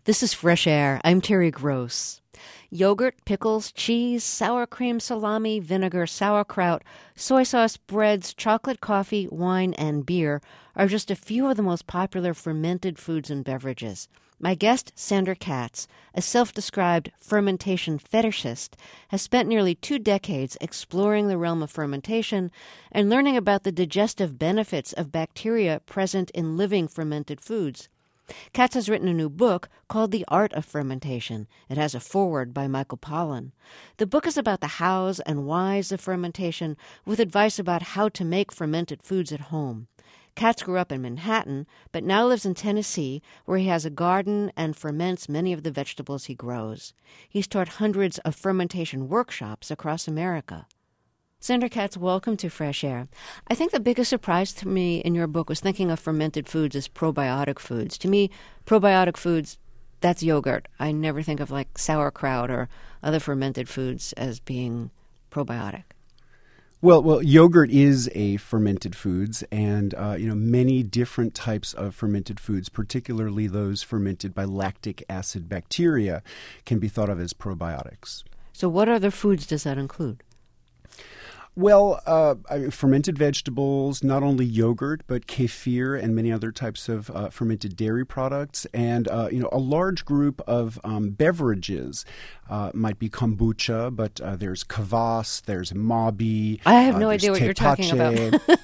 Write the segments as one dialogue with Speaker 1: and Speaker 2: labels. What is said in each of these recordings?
Speaker 1: This is Fresh Air. I'm Terry Gross. Yogurt, pickles, cheese, sour cream, salami, vinegar, sauerkraut, soy sauce, breads, chocolate, coffee, wine, and beer are just a few of the most popular fermented foods and beverages. My guest, Sandra Katz, a self-described fermentation fetishist, has spent nearly 2 decades exploring the realm of fermentation and learning about the digestive benefits of bacteria present in living fermented foods. Katz has written a new book called The Art of Fermentation. It has a foreword by Michael Pollan. The book is about the hows and whys of fermentation, with advice about how to make fermented foods at home. Katz grew up in Manhattan, but now lives in Tennessee, where he has a garden and ferments many of the vegetables he grows. He's taught hundreds of fermentation workshops across America. Sandra Katz, welcome to Fresh Air. I think the biggest surprise to me in your book was thinking of fermented foods as probiotic foods. To me, probiotic foods, that's yogurt. I never think of like sauerkraut or other fermented foods as being probiotic.
Speaker 2: Well, yogurt is a fermented foods, and many different types of fermented foods, particularly those fermented by lactic acid bacteria, can be thought of as probiotics.
Speaker 1: So what other foods does that include?
Speaker 2: Well, fermented vegetables, not only yogurt, but kefir and many other types of fermented dairy products, and a large group of beverages might be kombucha, but there's kvass, there's mabi.
Speaker 1: I have no idea what you're talking about.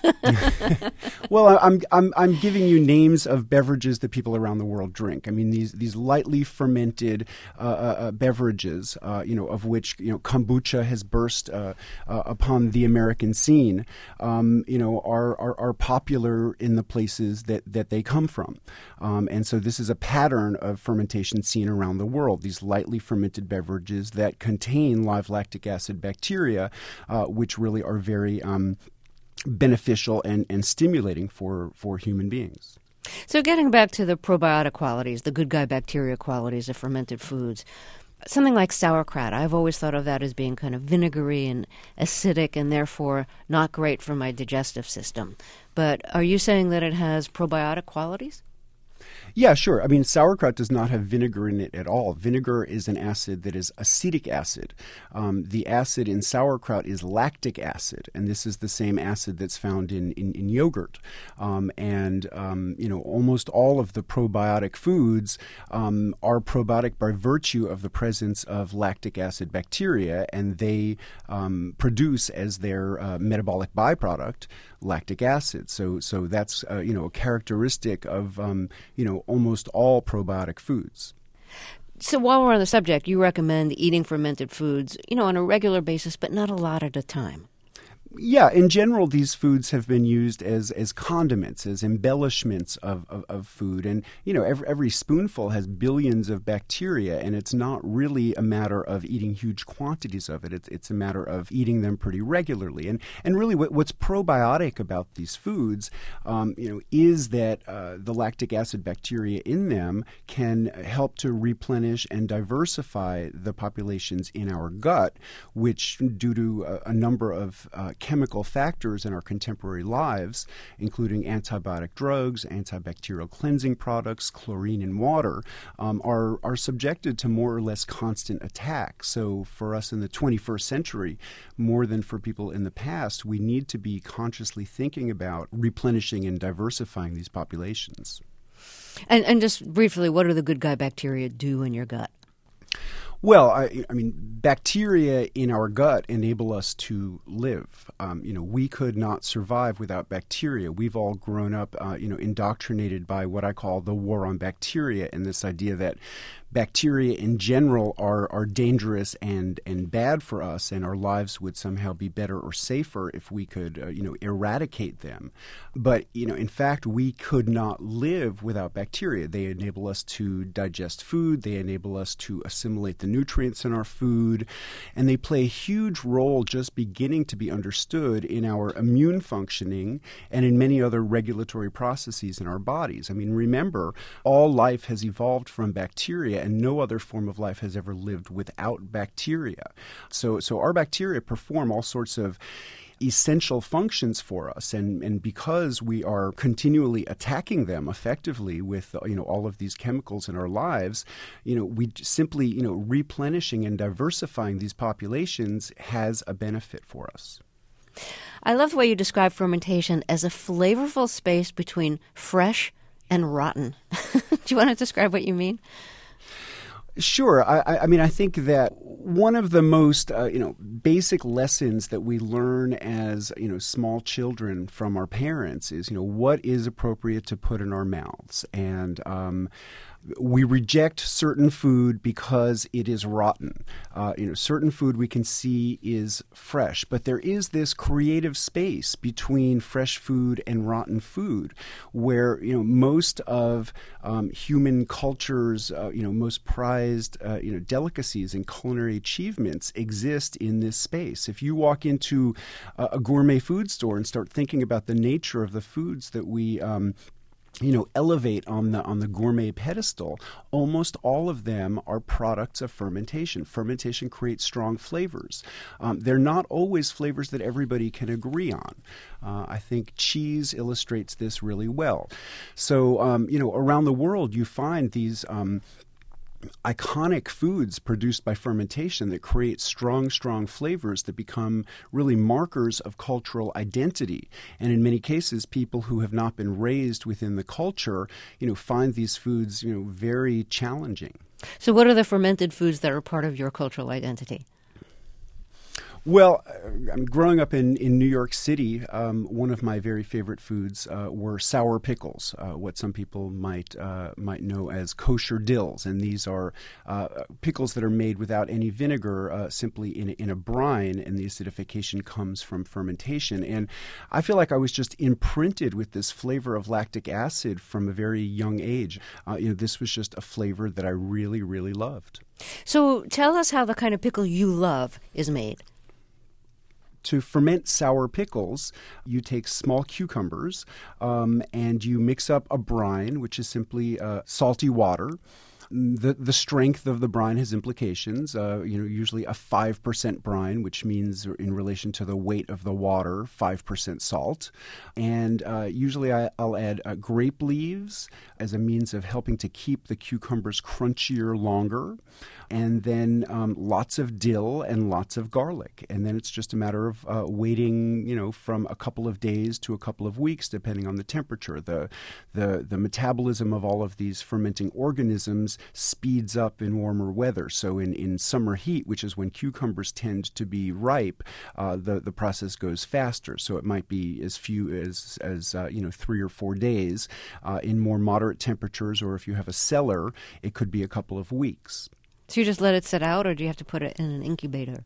Speaker 2: Well, I'm giving you names of beverages that people around the world drink. I mean, these lightly fermented beverages, of which kombucha has burst upon the American scene, are popular in the places that they come from. And so this is a pattern of fermentation seen around the world, these lightly fermented beverages that contain live lactic acid bacteria, which really are very beneficial and stimulating for human beings.
Speaker 1: So getting back to the probiotic qualities, the good guy bacteria qualities of fermented foods, something like sauerkraut, I've always thought of that as being kind of vinegary and acidic and therefore not great for my digestive system. But are you saying that it has probiotic qualities?
Speaker 2: Yeah, sure. I mean, sauerkraut does not have vinegar in it at all. Vinegar is an acid that is acetic acid. The acid in sauerkraut is lactic acid, and this is the same acid that's found in yogurt. Almost all of the probiotic foods are probiotic by virtue of the presence of lactic acid bacteria, and they produce as their metabolic byproduct lactic acid. So that's a characteristic of almost all probiotic foods.
Speaker 1: So while we're on the subject, you recommend eating fermented foods, on a regular basis, but not a lot at a time.
Speaker 2: Yeah, in general, these foods have been used as condiments, as embellishments of food. And, every spoonful has billions of bacteria, and it's not really a matter of eating huge quantities of it. It's a matter of eating them pretty regularly. And really what's probiotic about these foods, is that the lactic acid bacteria in them can help to replenish and diversify the populations in our gut, which, due to a number of chemical factors in our contemporary lives, including antibiotic drugs, antibacterial cleansing products, chlorine in water, are subjected to more or less constant attack. So for us in the 21st century, more than for people in the past, we need to be consciously thinking about replenishing and diversifying these populations.
Speaker 1: And just briefly, what do the good guy bacteria do in your gut?
Speaker 2: Well, I mean, bacteria in our gut enable us to live. We could not survive without bacteria. We've all grown up, indoctrinated by what I call the war on bacteria, and this idea that bacteria in general are dangerous and bad for us, and our lives would somehow be better or safer if we could, eradicate them. But, in fact, we could not live without bacteria. They enable us to digest food. They enable us to assimilate the nutrients in our food. And they play a huge role just beginning to be understood in our immune functioning and in many other regulatory processes in our bodies. I mean, remember, all life has evolved from bacteria, bacteria, and no other form of life has ever lived without bacteria. So our bacteria perform all sorts of essential functions for us, and because we are continually attacking them effectively with all of these chemicals in our lives, we simply replenishing and diversifying these populations has a benefit for us.
Speaker 1: I love the way you describe fermentation as a flavorful space between fresh and rotten. Do you want to describe what you mean?
Speaker 2: Sure. I mean, I think that one of the most, basic lessons that we learn as, small children from our parents is, what is appropriate to put in our mouths. And we reject certain food because it is rotten. Certain food we can see is fresh, but there is this creative space between fresh food and rotten food where, most of human culture's, most prized, delicacies and culinary achievements exist in this space. If you walk into a gourmet food store and start thinking about the nature of the foods that we elevate on the gourmet pedestal, almost all of them are products of fermentation. Fermentation creates strong flavors. They're not always flavors that everybody can agree on. I think cheese illustrates this really well. So, around the world, you find these iconic foods produced by fermentation that create strong flavors that become really markers of cultural identity. And in many cases, people who have not been raised within the culture, find these foods, very challenging.
Speaker 1: So what are the fermented foods that are part of your cultural identity?
Speaker 2: Well, growing up in New York City, one of my very favorite foods were sour pickles, what some people might know as kosher dills. And these are pickles that are made without any vinegar, simply in a brine, and the acidification comes from fermentation. And I feel like I was just imprinted with this flavor of lactic acid from a very young age. This was just a flavor that I really, really loved.
Speaker 1: So tell us how the kind of pickle you love is made.
Speaker 2: To ferment sour pickles, you take small cucumbers and you mix up a brine, which is simply salty water. The strength of the brine has implications. Usually a 5% brine, which means in relation to the weight of the water, 5% salt. And usually I'll add grape leaves as a means of helping to keep the cucumbers crunchier longer. And then lots of dill and lots of garlic. And then it's just a matter of waiting, from a couple of days to a couple of weeks, depending on the temperature. The metabolism of all of these fermenting organisms speeds up in warmer weather. So in summer heat, which is when cucumbers tend to be ripe, the process goes faster. So it might be as few as 3 or 4 days. In more moderate temperatures, or if you have a cellar, it could be a couple of weeks.
Speaker 1: So you just let it sit out, or do you have to put it in an incubator?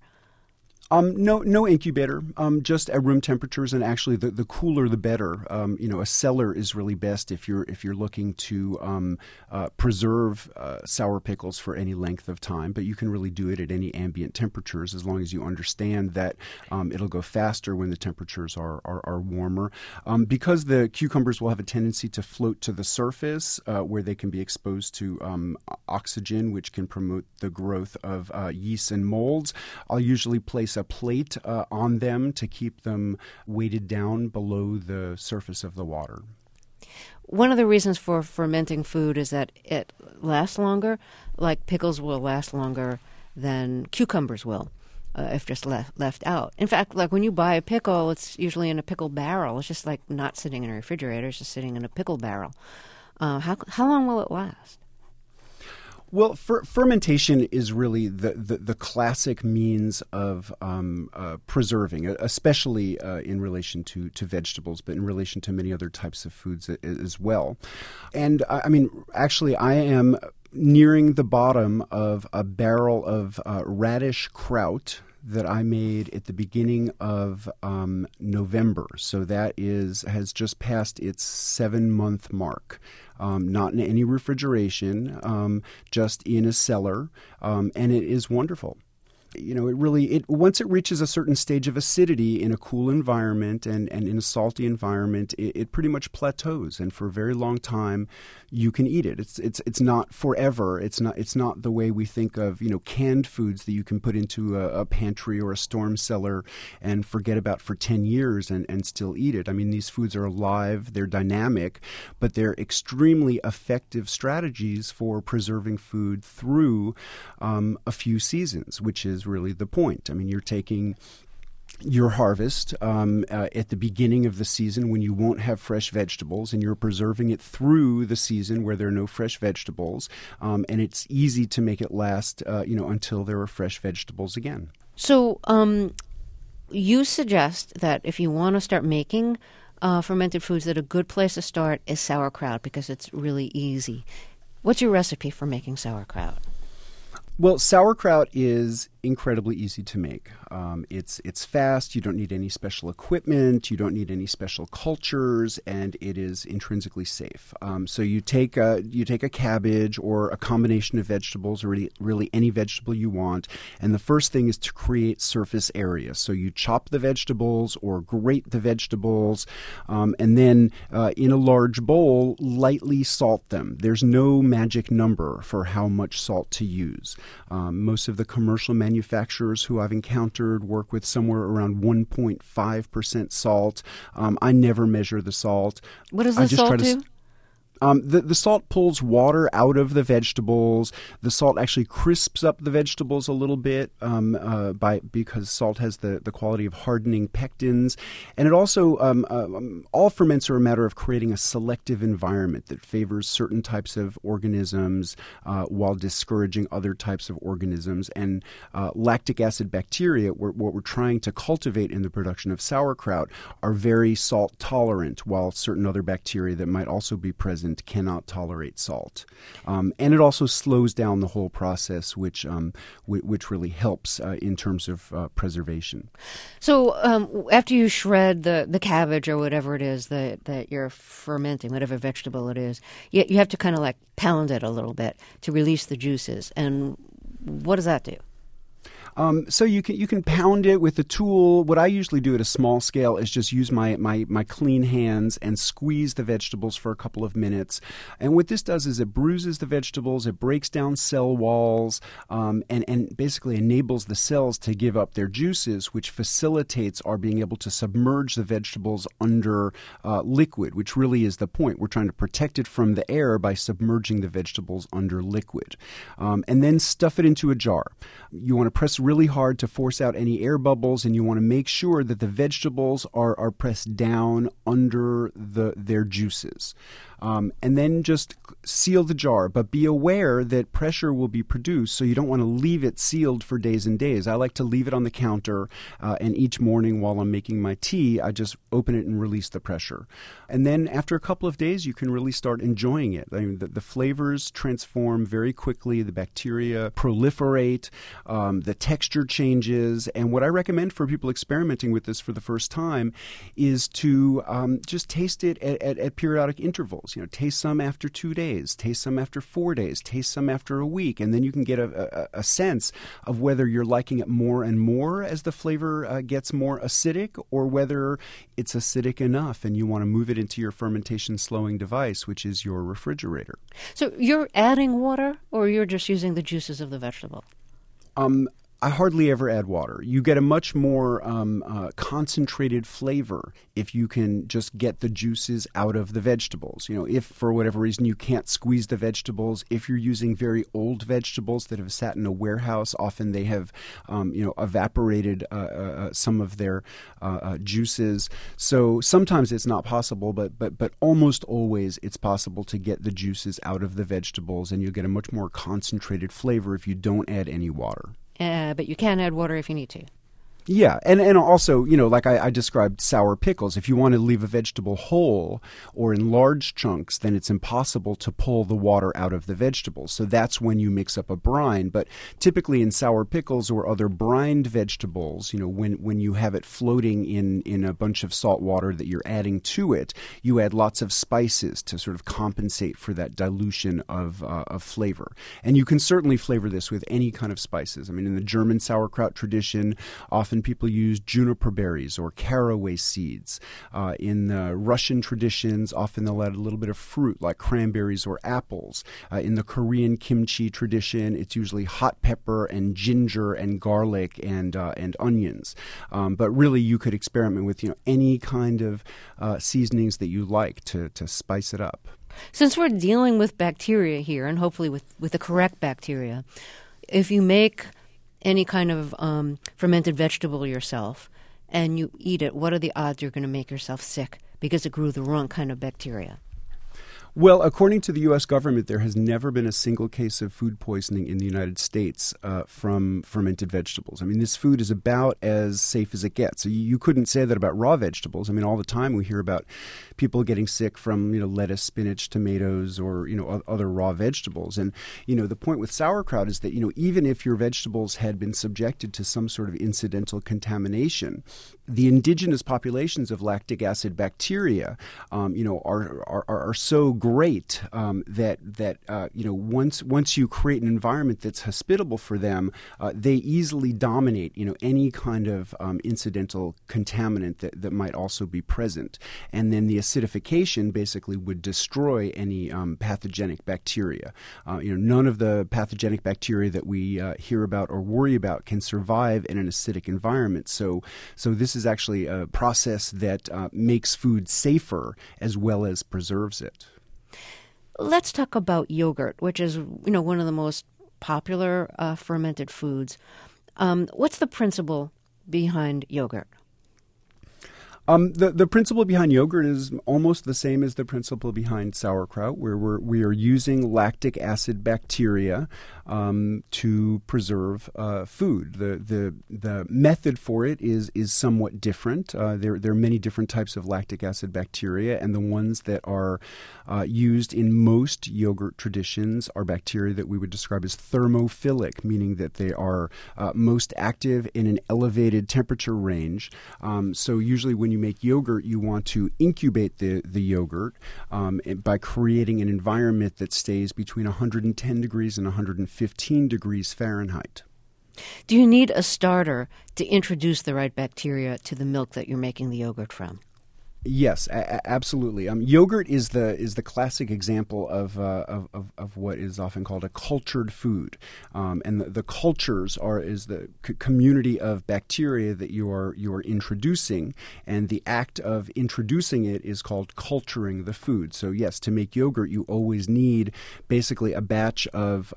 Speaker 2: No incubator, just at room temperatures, and actually the cooler the better. A cellar is really best if you're looking to preserve sour pickles for any length of time. But you can really do it at any ambient temperatures as long as you understand that it'll go faster when the temperatures are warmer. Because the cucumbers will have a tendency to float to the surface where they can be exposed to oxygen, which can promote the growth of yeast and molds. I'll usually place a plate on them to keep them weighted down below the surface of the water.
Speaker 1: One of the reasons for fermenting food is that it lasts longer. Like pickles will last longer than cucumbers will if just left out. In fact, like when you buy a pickle, it's usually in a pickle barrel. It's just like not sitting in a refrigerator. It's just sitting in a pickle barrel. How long will it last?
Speaker 2: Well, fermentation is really the classic means of preserving, especially in relation to vegetables, but in relation to many other types of foods as well. And actually, I am nearing the bottom of a barrel of radish kraut that I made at the beginning of November. So that has just passed its 7-month mark. Not in any refrigeration, just in a cellar, and it is wonderful. It really once it reaches a certain stage of acidity in a cool environment and in a salty environment, it pretty much plateaus, and for a very long time you can eat it. It's not forever. It's not the way we think of canned foods that you can put into a pantry or a storm cellar and forget about for 10 years and still eat it. I mean, these foods are alive, they're dynamic, but they're extremely effective strategies for preserving food through a few seasons, which is really the point. I mean, you're taking your harvest at the beginning of the season when you won't have fresh vegetables, and you're preserving it through the season where there are no fresh vegetables, and it's easy to make it last until there are fresh vegetables again.
Speaker 1: So you suggest that if you want to start making fermented foods, that a good place to start is sauerkraut because it's really easy. What's your recipe for making sauerkraut?
Speaker 2: Well, sauerkraut is incredibly easy to make. It's fast. You don't need any special equipment. You don't need any special cultures, and it is intrinsically safe. So you take a cabbage or a combination of vegetables, or really any vegetable you want, and the first thing is to create surface area. So you chop the vegetables or grate the vegetables, and then in a large bowl, lightly salt them. There's no magic number for how much salt to use. Most of the commercial manufacturers who I've encountered work with somewhere around 1.5% salt. I never measure the salt.
Speaker 1: What does the salt do?
Speaker 2: The salt pulls water out of the vegetables. The salt actually crisps up the vegetables a little bit because salt has the quality of hardening pectins. And it also, all ferments are a matter of creating a selective environment that favors certain types of organisms while discouraging other types of organisms. And lactic acid bacteria, what we're trying to cultivate in the production of sauerkraut, are very salt tolerant, while certain other bacteria that might also be present cannot tolerate salt, and it also slows down the whole process, which really helps in terms of preservation.
Speaker 1: So after you shred the cabbage or whatever it is that you're fermenting, whatever vegetable it is, you have to kind of like pound it a little bit to release the juices. And what does that do?
Speaker 2: So you can pound it with a tool. What I usually do at a small scale is just use my clean hands and squeeze the vegetables for a couple of minutes. And what this does is it bruises the vegetables, it breaks down cell walls, and basically enables the cells to give up their juices, which facilitates our being able to submerge the vegetables under liquid, which really is the point. We're trying to protect it from the air by submerging the vegetables under liquid. And then stuff it into a jar. You want to press really hard to force out any air bubbles, and you want to make sure that the vegetables are pressed down under their juices. And then just seal the jar, but be aware that pressure will be produced, so you don't want to leave it sealed for days and days. I like to leave it on the counter, and each morning while I'm making my tea, I just open it and release the pressure. And then after a couple of days, you can really start enjoying it. I mean, the flavors transform very quickly, the bacteria proliferate, the texture changes, and what I recommend for people experimenting with this for the first time is to just taste it at periodic intervals. Taste some after 2 days, taste some after 4 days, taste some after a week, and then you can get a sense of whether you're liking it more and more as the flavor gets more acidic, or whether it's acidic enough and you want to move it into your fermentation slowing device, which is your refrigerator.
Speaker 1: So you're adding water, or you're just using the juices of the vegetable?
Speaker 2: I hardly ever add water. You get a much more concentrated flavor if you can just get the juices out of the vegetables. If for whatever reason you can't squeeze the vegetables, if you're using very old vegetables that have sat in a warehouse, often they have evaporated some of their juices. So sometimes it's not possible, but almost always it's possible to get the juices out of the vegetables, and you get a much more concentrated flavor if you don't add any water.
Speaker 1: But you can add water if you need to.
Speaker 2: Yeah, and also, like I described sour pickles. If you want to leave a vegetable whole or in large chunks, then it's impossible to pull the water out of the vegetables. So that's when you mix up a brine. But typically in sour pickles or other brined vegetables, when you have it floating in a bunch of salt water that you're adding to it, you add lots of spices to sort of compensate for that dilution of flavor. And you can certainly flavor this with any kind of spices. I mean, in the German sauerkraut tradition, often people use juniper berries or caraway seeds. In the Russian traditions, often they'll add a little bit of fruit like cranberries or apples. In the Korean kimchi tradition, it's usually hot pepper and ginger and garlic and onions. But really, you could experiment with any kind of seasonings that you like to spice it up.
Speaker 1: Since we're dealing with bacteria here, and hopefully with the correct bacteria, if you make any kind of fermented vegetable yourself and you eat it, what are the odds you're going to make yourself sick because it grew the wrong kind of bacteria?
Speaker 2: Well, according to the U.S. government, there has never been a single case of food poisoning in the United States from fermented vegetables. I mean, this food is about as safe as it gets. So you couldn't say that about raw vegetables. I mean, all the time we hear about people getting sick from lettuce, spinach, tomatoes, or other raw vegetables. And the point with sauerkraut is that even if your vegetables had been subjected to some sort of incidental contamination, the indigenous populations of lactic acid bacteria, are so great that once you create an environment that's hospitable for them, they easily dominate any kind of incidental contaminant that might also be present, and then the acidification basically would destroy any pathogenic bacteria. None of the pathogenic bacteria that we hear about or worry about can survive in an acidic environment. So this is actually a process that makes food safer as well as preserves it.
Speaker 1: Let's talk about yogurt, which is one of the most popular fermented foods. What's the principle behind yogurt?
Speaker 2: The principle behind yogurt is almost the same as the principle behind sauerkraut, where we are using lactic acid bacteria to preserve food. The method for it is somewhat different. There are many different types of lactic acid bacteria, and the ones that are used in most yogurt traditions are bacteria that we would describe as thermophilic, meaning that they are most active in an elevated temperature range. So usually when you make yogurt, you want to incubate the yogurt by creating an environment that stays between 110 degrees and 115 degrees Fahrenheit.
Speaker 1: Do you need a starter to introduce the right bacteria to the milk that you're making the yogurt from?
Speaker 2: Yes, absolutely. Yogurt is the classic example of what is often called a cultured food, and the cultures is the community of bacteria that you are introducing, and the act of introducing it is called culturing the food. So yes, to make yogurt, you always need basically a batch of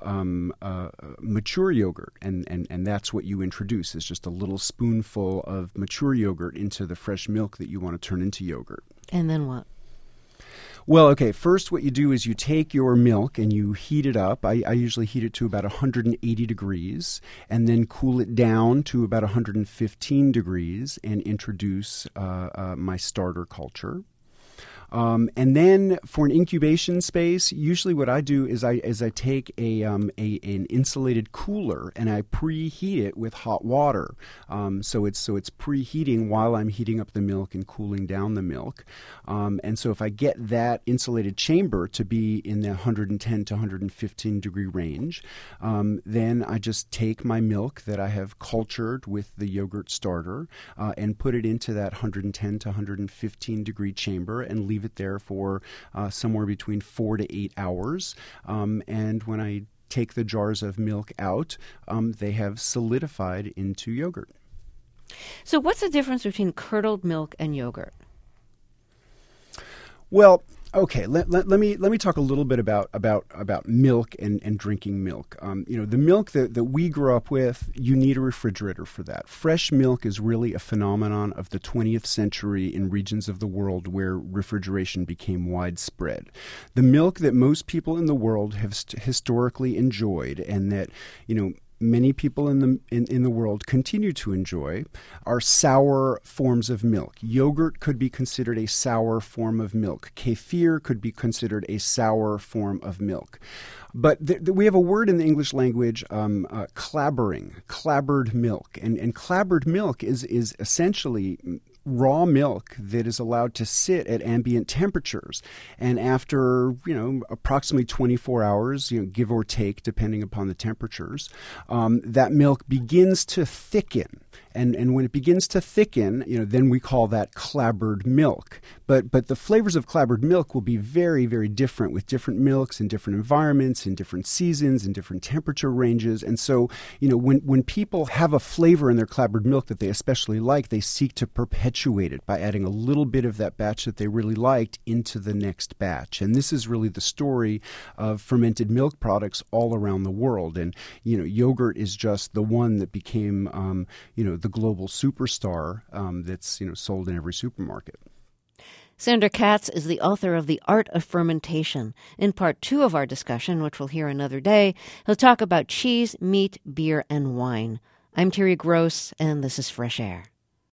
Speaker 2: mature yogurt, and that's what you introduce is just a little spoonful of mature yogurt into the fresh milk that you want to turn into yogurt.
Speaker 1: And then what?
Speaker 2: Well, okay, first what you do is you take your milk and you heat it up. I usually heat it to about 180 degrees and then cool it down to about 115 degrees and introduce my starter culture. And then for an incubation space, usually what I do is I take an insulated cooler and I preheat it with hot water. So it's preheating while I'm heating up the milk and cooling down the milk. And so if I get that insulated chamber to be in the 110 to 115 degree range, then I just take my milk that I have cultured with the yogurt starter and put it into that 110 to 115 degree chamber and leave it there for somewhere between 4 to 8 hours. And when I take the jars of milk out, they have solidified into yogurt.
Speaker 1: So what's the difference between curdled milk and yogurt?
Speaker 2: Well, okay, let me talk a little bit about milk and drinking milk. The milk that we grew up with, you need a refrigerator for that. Fresh milk is really a phenomenon of the 20th century in regions of the world where refrigeration became widespread. The milk that most people in the world have historically enjoyed and that, many people in the world continue to enjoy are sour forms of milk. Yogurt could be considered a sour form of milk. Kefir could be considered a sour form of milk. But we have a word in the English language, clabbering, clabbered milk. And clabbered milk is essentially raw milk that is allowed to sit at ambient temperatures. And after, approximately 24 hours, give or take, depending upon the temperatures, that milk begins to thicken. And when it begins to thicken, then we call that clabbered milk. But the flavors of clabbered milk will be very, very different with different milks in different environments, in different seasons, in different temperature ranges. And so, when people have a flavor in their clabbered milk that they especially like, they seek to perpetuate it by adding a little bit of that batch that they really liked into the next batch. And this is really the story of fermented milk products all around the world. And, yogurt is just the one that became, the global superstar that's sold in every supermarket.
Speaker 1: Sandor Katz is the author of The Art of Fermentation. In part 2 of our discussion, which we'll hear another day, he'll talk about cheese, meat, beer, and wine. I'm Terry Gross, and this is Fresh Air.